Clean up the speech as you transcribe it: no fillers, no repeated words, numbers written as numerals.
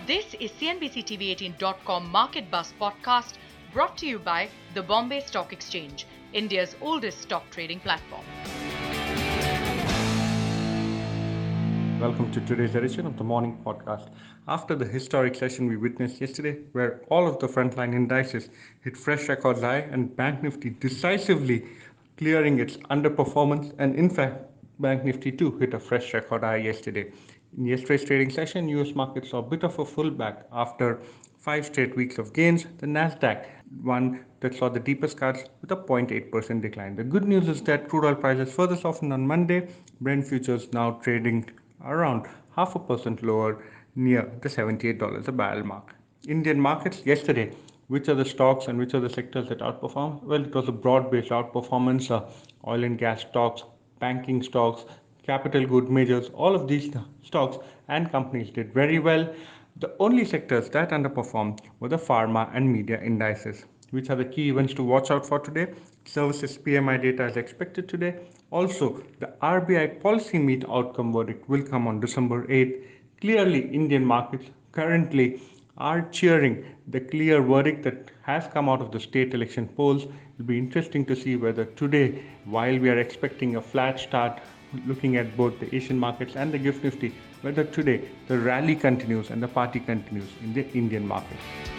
This is CNBC-TV18.com Market Buzz podcast brought to you by the Bombay Stock Exchange, India's oldest stock trading platform. Welcome to today's edition of the morning podcast. After the historic session we witnessed yesterday, where all of the frontline indices hit fresh record high and Bank Nifty decisively clearing its underperformance, and in fact, Bank Nifty too hit a fresh record high yesterday. In yesterday's trading session, US markets saw a bit of a pullback after 5 straight weeks of gains. The Nasdaq, one that saw the deepest cuts with a 0.8% decline. The good news is that crude oil prices further softened on Monday. Brent futures now trading around 0.5% lower, near the $78 a barrel mark. Indian markets yesterday, which are the stocks and which are the sectors that outperformed? Well, it was a broad-based outperformance. Oil and gas stocks, banking stocks, capital good majors, all of these stocks and companies did very well. The only sectors that underperformed were the pharma and media indices. Which are the key events to watch out for today? Services PMI data is expected today. Also, the RBI policy meet outcome verdict will come on December 8th. Clearly, Indian markets currently are cheering the clear verdict that has come out of the state election polls. It will be interesting to see whether today, while we are expecting a flat start, looking at both the Asian markets and the GIFT Nifty, whether today the rally continues and the party continues in the Indian market.